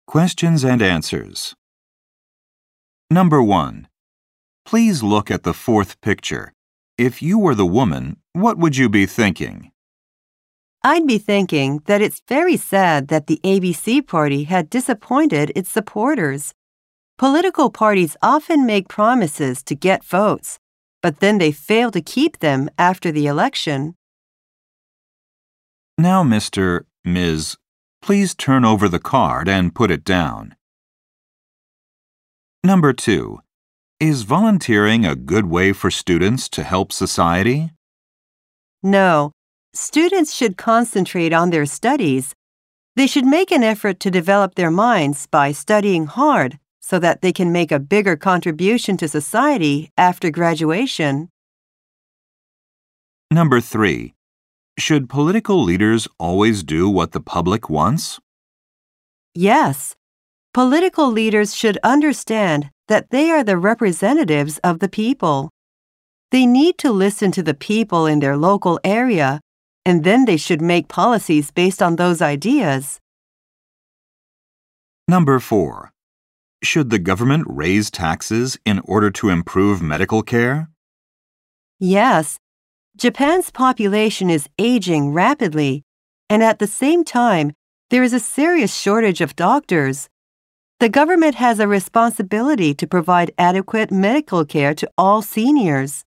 Questions and answers. Number 1. Please look at the fourth picture. If you were the woman, what would you be thinking? I'd be thinking that it's very sad that the ABC party had disappointed its supporters. Political parties often make promises to get votes, but then they fail to keep them after the election. Now, Ms., please turn over the card and put it down. Number 2. Is volunteering a good way for students to help society? No, students should concentrate on their studies. They should make an effort to develop their minds by studying hard so that they can make a bigger contribution to society after graduation. Number 3. Should political leaders always do what the public wants? Yes, political leaders should understand that they are the representatives of the people. They need to listen to the people in their local area, and then they should make policies based on those ideas. Number 4. Should the government raise taxes in order to improve medical care? Yes, Japan's population is aging rapidly, and at the same time, there is a serious shortage of doctors. The government has a responsibility to provide adequate medical care to all seniors.